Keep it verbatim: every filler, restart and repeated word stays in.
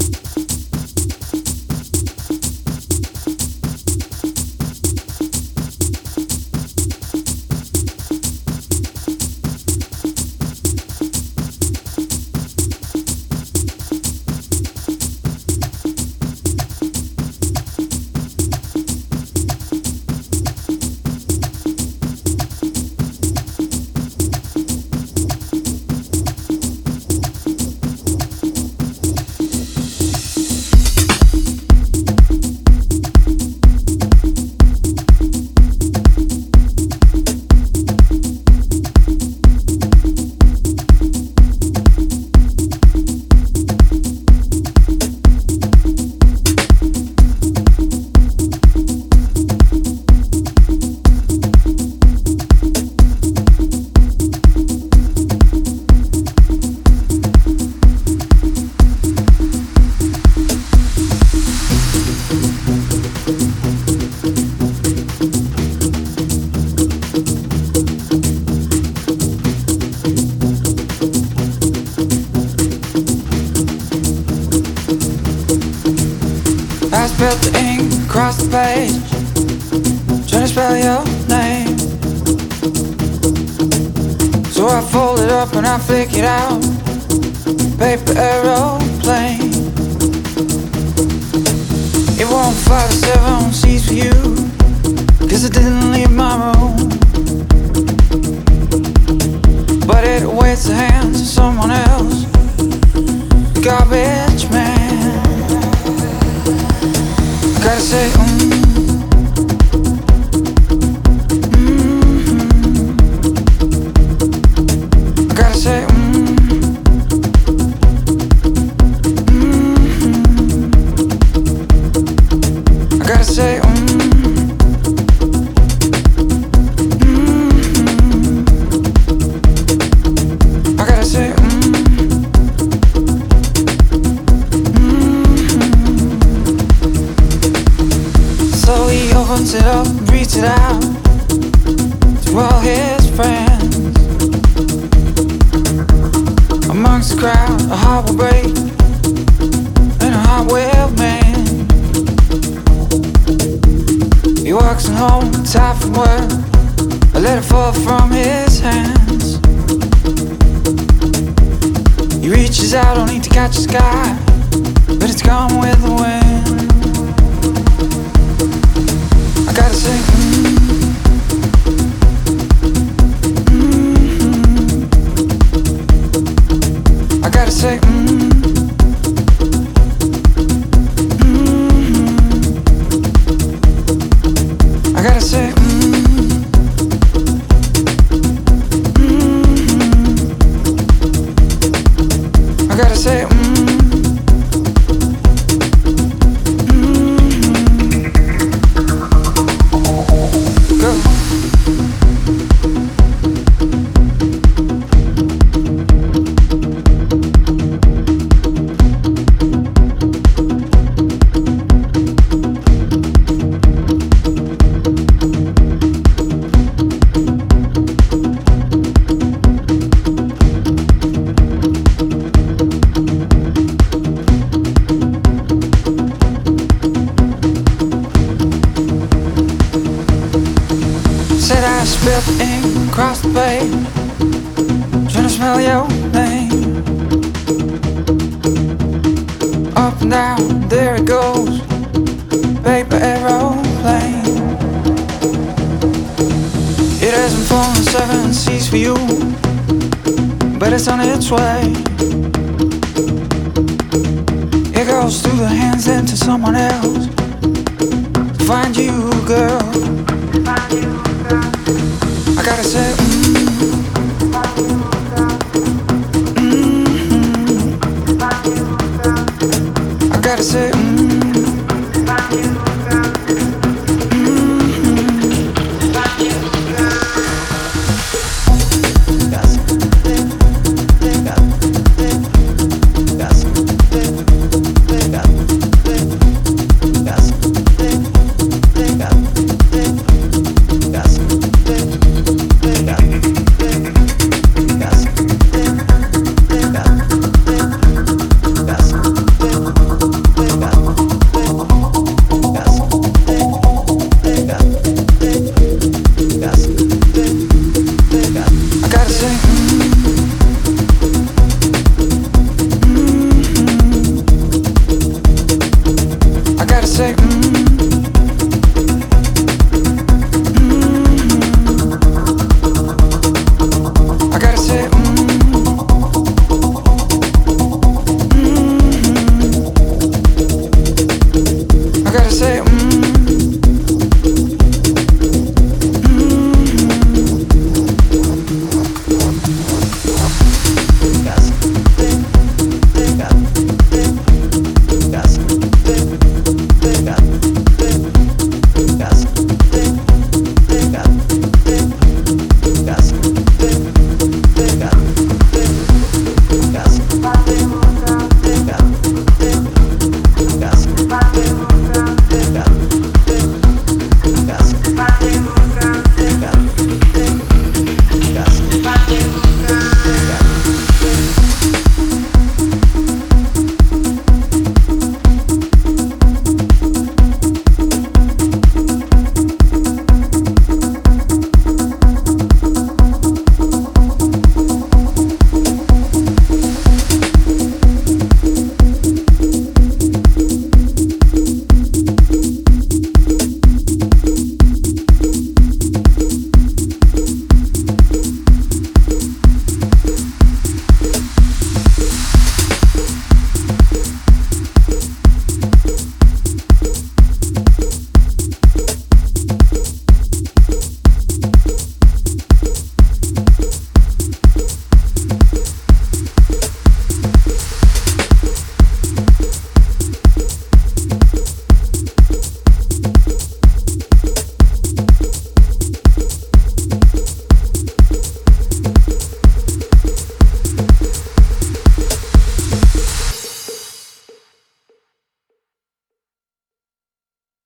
Spilled the ink across the page, trying to spell your name. So I fold it up and I flick it out, paper aeroplane. It won't fly the seven seas for you, cause I didn't leave my room. But it awaits the hands of someone else, the garbage man. Gotta say, mm, mm-hmm. Gotta say, mm, mm-hmm. I gotta say, mm, mm-hmm. I gotta say, mm. So he opens it up, reads it out to all his friends. Amongst the crowd, a heart will break and a heart will mend. He walks in home, tired from work, a letter fall from his hands. He reaches out, only to catch the sky, but it's gone with the wind. I gotta say, mm, mm-hmm. I gotta say, mm, mm-hmm. I gotta say, mm, mm-hmm. I gotta say, mm. Said I spilled the ink across the page, trying to smell your name. Up and down, there it goes, paper aeroplane. It hasn't fallen seven seas for you, but it's on its way. It goes through the hands into someone else to find you, girl. I gotta say, mm, mm-hmm. I gotta say, mm.